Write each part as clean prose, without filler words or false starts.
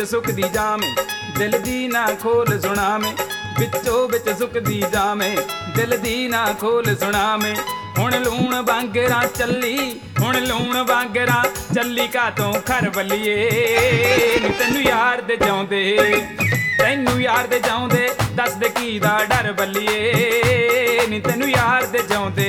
ਸੁੱਕਦੀ ਜਾਵੇਂ ਦਿਲ ਦੀ ਨਾ ਖੋਲ ਸੁਣਾਵੇਂ ਵਿੱਚੋਂ ਵਿੱਚ ਸੁੱਕਦੀ ਜਾਵੇਂ ਦਿਲ ਦੀ ਨਾ ਖੋਲ ਸੁਣਾਵੇਂ ਹੁਣ ਲੂਣ ਵਾਂਗਰਾਂ ਚੱਲੀ ਹੁਣ ਲੂਣ ਵਾਂਗਰਾਂ ਚੱਲੀ ਕਾਤੋਂ ਖਰ ਬੱਲੀਏ ਨੀ ਤੈਨੂੰ ਯਾਰ ਦੇ ਜਾਉਂਦੇ ਤੈਨੂੰ ਯਾਰ ਦੇ ਜਾਉਂਦੇ ਦੱਸ ਦੇ ਕੀ ਦਾ ਡਰ ਬੱਲੀਏ ਨੀ ਤੈਨੂੰ ਯਾਰ ਦੇ ਜਾਉਂਦੇ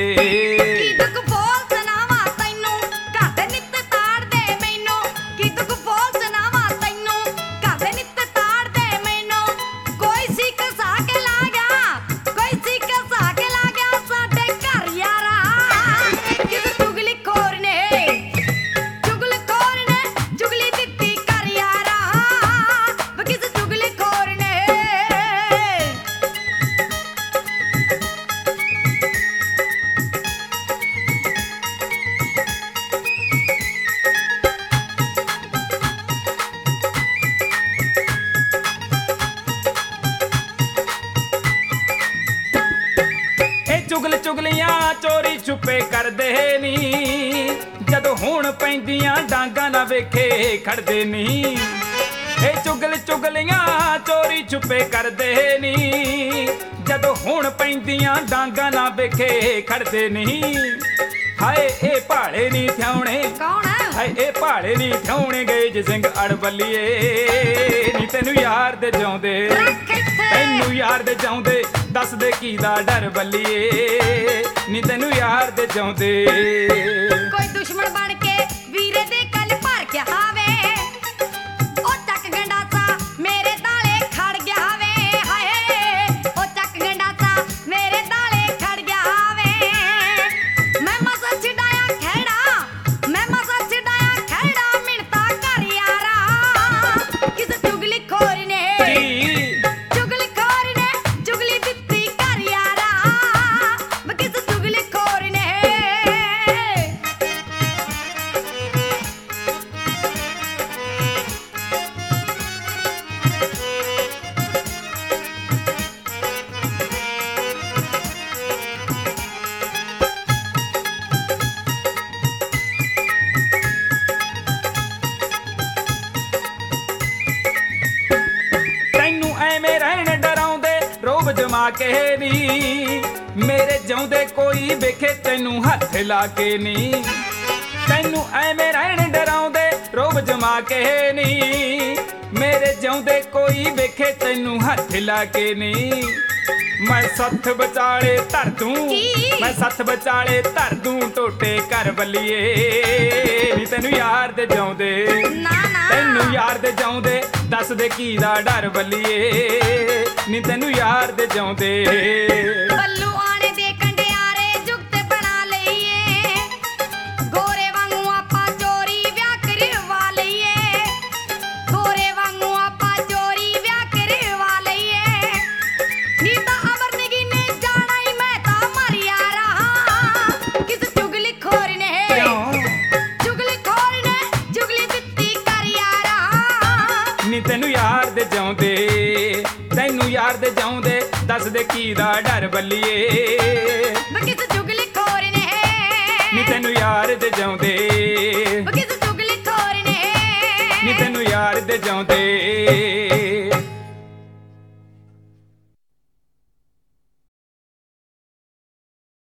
ਚੁਗਲ ਚੁਗਲੀਆਂ ਚੋਰੀ ਛੁਪੇ ਕਰਦੇ ਨੀ ਜਦੋਂ ਹੁਣ ਪੈਂਦੀਆਂ ਡਾਂਗਾਂ ਨਾ ਵੇਖੇ ਖੜਦੇ ਨੀ ਇਹ ਚੁਗਲ ਚੁਗਲੀਆਂ ਚੋਰੀ ਛੁਪੇ ਕਰਦੇ ਨੀ ਜਦੋਂ ਹੁਣ ਪੈਂਦੀਆਂ ਡਾਂਗਾਂ ਨਾ ਵੇਖੇ ਖੜਦੇ ਨੀ ਹਾਏ ਇਹ ਭਾਲੇ ਨੀ ਥਿਆਉਣੇ ਕੌਣ ਹਾਏ ਇਹ ਭਾਲੇ ਨੀ ਥਿਆਉਣੇ ਗਏ ਜੇ ਸਿੰਘ ਅੜ ਬੱਲੀਏ ਨੀ ਤੈਨੂੰ ਯਾਰ ਦੇ ਜਾਉਂਦੇ ਤੈਨੂੰ ਯਾਰ ਦੇ ਜਾਉਂਦੇ ਦੱਸ ਦੇ ਕੀ ਦਾ ਡਰ ਬੱਲੀਏ ਨੀ ਤੈਨੂੰ ਯਾਰ ਦੇ ਜਾਉਂਦੇ ਕੋਈ ਦੁਸ਼ਮਣ ਬਣ ਕੇ ਵੀਰੇ ਦੇ ਕੰਨ ਭਰ ਗਿਆ ਹਾਵੇ ਉਹ ਚੱਕ ਗੰਡਾਸਾ ਮੇਰੇ ਤਾਲੇ ਖੜ ਗਿਆ ਹਾਵੇ ਹਾਏ ਉਹ ਚੱਕ ਗੰਡਾਸਾ ਮੇਰੇ ਤਾਲੇ ਖੜ ਗਿਆ ਹਾਵੇ ਮੈਂ ਮਸਾ ਛਡਾਇਆ ਖੇੜਾ ਮਿੰਟਾ ਕਰ ਯਾਰਾ ਕਿਸੇ ਚੁਗਲੀ ਖੋਰ ਨੇ ਐਵੇਂ ਰਹਿਣ ਡਰਾਉਂਦੇ ਰੋਬ ਜਮਾ ਕੇ ਨੀ ਮੇਰੇ ਜਿਉਂਦੇ ਕੋਈ ਵੇਖੇ ਤੈਨੂੰ ਹੱਥ ਲਾ ਕੇ ਨੀ ਤੈਨੂੰ ਐਵੇਂ ਰਹਿਣ ਡਰਾਉਂਦੇ ਰੋਬ ਜਮਾ ਕੇ ਨੀ ਮੇਰੇ ਜਿਉਂਦੇ ਕੋਈ ਵੇਖੇ ਤੈਨੂੰ ਹੱਥ ਲਾ ਕੇ ਨੀ ਮੈਂ ਸੱਥ ਵਿਚਾਲੇ ਧਰ ਦੂੰ ਮੈਂ ਸੱਥ ਵਿਚਾਲੇ ਧਰ ਦੂੰ ਟੋਟੇ ਕਰ ਬੱਲੀਏ ਨੀ ਤੈਨੂੰ ਯਾਰ ਦੇ ਜਾਉਂਦੇ ਤੈਨੂੰ ਯਾਰ ਦੇ ਜਾਉਂਦੇ ਦੱਸ ਦੇ ਕੀ ਦਾ ਡਰ ਬੱਲੀਏ ਨੀ ਤੈਨੂੰ ਯਾਰ ਦੇ ਜਾਉਂਦੇ ਬੱਲੂ ਆਣੇ ਦੇ ਕੰਡਿਆਰੇ ਜੁਗਤ ਬਣਾ ਲਈਏ ਗੋਰੇ ਵਾਂਗੂ ਆਪਾਂ ਚੋਰੀ ਵਿਆਹ ਕਰਵਾ ਲਈਏ ਗੋਰੇ ਵਾਂਗੂ ਆਪਾਂ ਚੋਰੀ ਵਿਆਹ ਕਰਵਾ ਲਈਏ ਨੀ ਤਾਂ ਅਮਰ ਨਗੀਨੇ ਜਾਣਾ ਹੀ ਮੈਂ ਤਾਂ ਮਰ ਯਾਰਾ ਕਿਸ ਚੁਗਲੀ ਖੋਰ ਨੇ ਚੁਗਲੀ ਦਿੱਤੀ ਕਰ ਯਾਰਾ ਨੀ ਤੈਨੂੰ ਯਾਰ ਦੇ ਜਾਉਂਦੇ ਤੈਨੂੰ ਯਾਰ ਦੇ ਜਾਉਂਦੇ ਦੱਸ ਦੇ ਕੀ ਦਾ ਡਰ ਬੱਲੀਏ ਕਿਸ ਚੁਗਲੀ ਖੋਰ ਨੇ ਨੀ ਤੈਨੂੰ ਯਾਰ ਦੇ ਜਾਉਂਦੇ ਕਿਸ ਚੁਗਲੀ ਖੋਰ ਨੇ ਨੀ ਤੈਨੂੰ ਯਾਰ ਦੇ ਜਾਉਂਦੇ